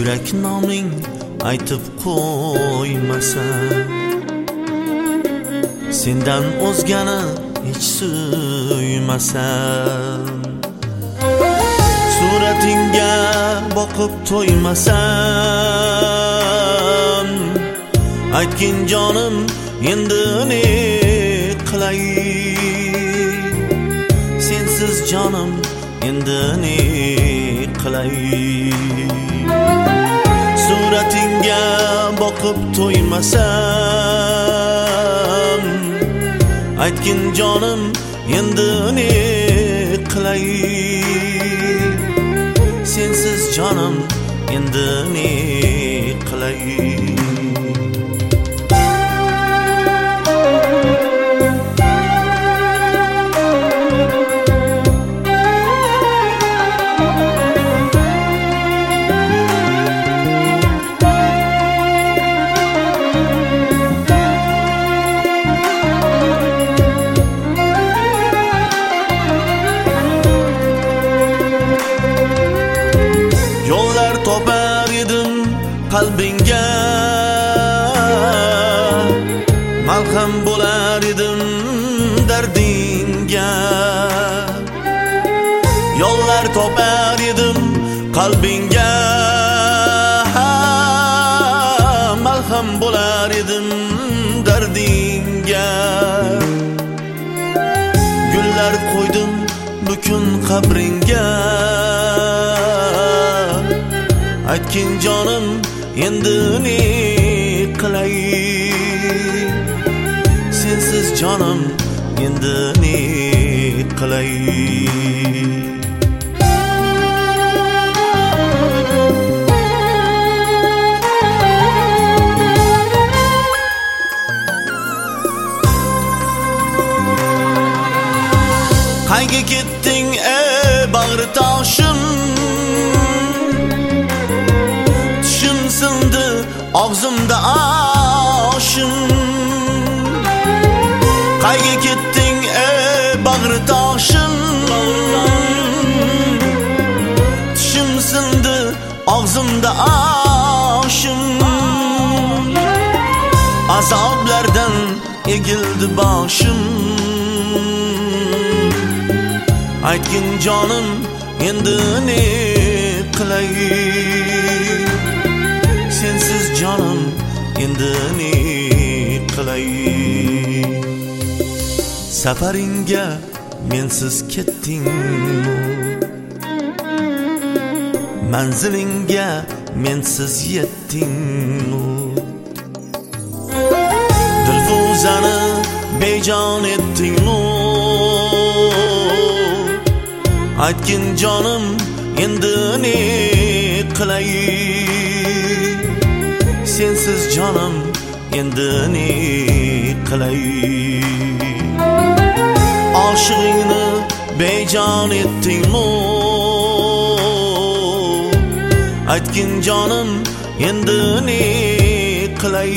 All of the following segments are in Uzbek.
yurak noming aytib qo'ymasa, sendan o'zgani hech suymasam, suratingga boqib to'ymasam, aytgin jonim endi ne qilay, sensiz jonim endi ne qilay. Suratingga boqib to'ymasam, aytgin jonim endi ne qilay, sensiz jonim endi ne qilay. Yollar topar edim qalbingga, malham bo'lar edim dardingga. Yollar topar edim qalbingga, malham bo'lar edim dardingga. Gullar qo'ydim bukun qabringga, aytgin jonim endi ne qilay, sensiz jonim endi ne qilay. Qayga ketding ey bag'ri toshim, tushim sindi og'zimda oshim. Qayga ketding ey bag'ri toshim, tushim sindi og'zimda oshim. Azoblardan egildi boshim, aytgin jonim endi ne qilay, sensiz jonim endi ne qilay. Safaringga mensiz ketdingmi, manzilingga mensiz yetdingmi. Dilfuzani bejon etdingmi, aytgin jonim endi ne qilay, sensiz jonim endi ne qilay. Oshig'ingni bejon etdingmi, aytgin jonim endi ne qilay,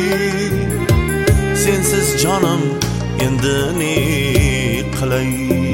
sensiz jonim endi ne qilay.